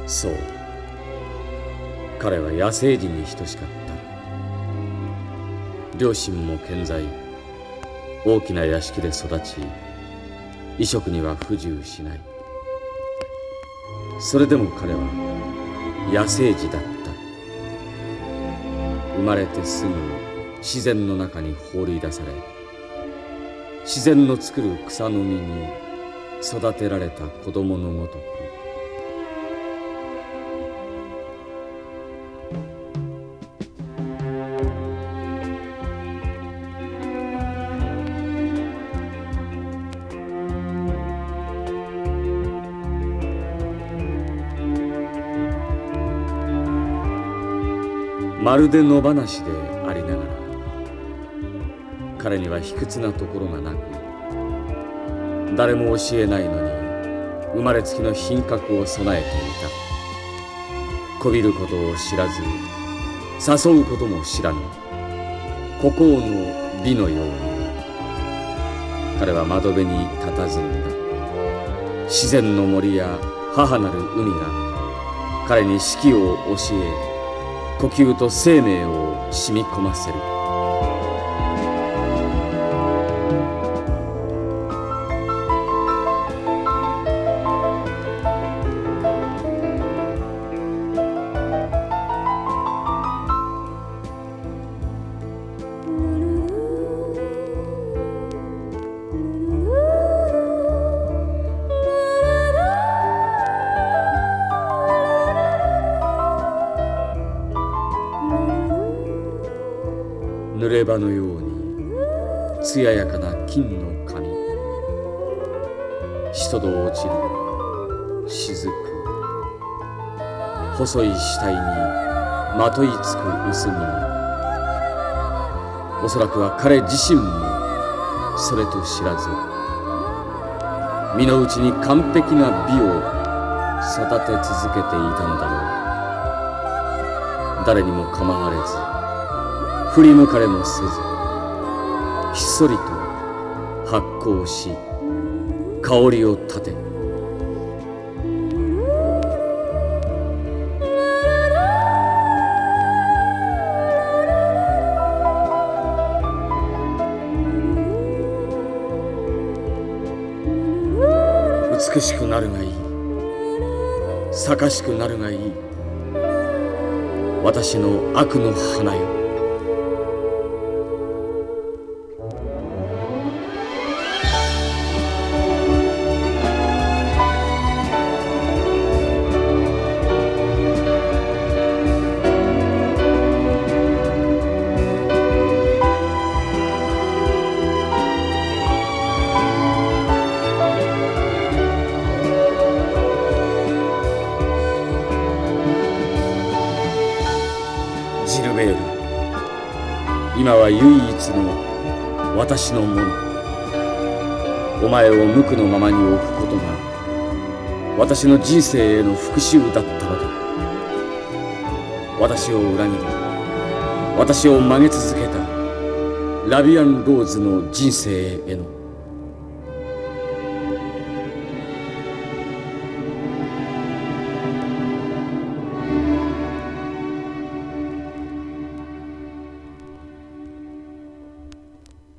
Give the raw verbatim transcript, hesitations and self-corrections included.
そう、彼は野生児に等しかった。両親も健在、大きな屋敷で育ち、衣食には不自由しない。それでも彼は野生児だった。生まれてすぐ自然の中に放り出され、自然の作る草の実に育てられた子供のごとく、まるで野放しでありながら、彼には卑屈なところがなく、誰も教えないのに生まれつきの品格を備えていた。こびることを知らず、誘うことも知らぬ孤高の美のように、彼は窓辺に佇んだ。自然の森や母なる海が彼に四季を教え、呼吸と生命を染み込ませる。濡れ場のように艶やかな金の髪、しとど落ちる雫、細い死体にまといつく薄耳。おそらくは彼自身もそれと知らず、身の内に完璧な美を育て続けていたのだろう。誰にも構われず、振り向かれもせず、ひっそりと発酵し、香りを立て、美しくなるがいい、盛しくなるがいい、私の悪の花よ。ジルベール、今は唯一の私のもの。お前を無垢のままに置くことが私の人生への復讐だったのだ。私を裏切り、私を曲げ続けたラビアンローズの人生への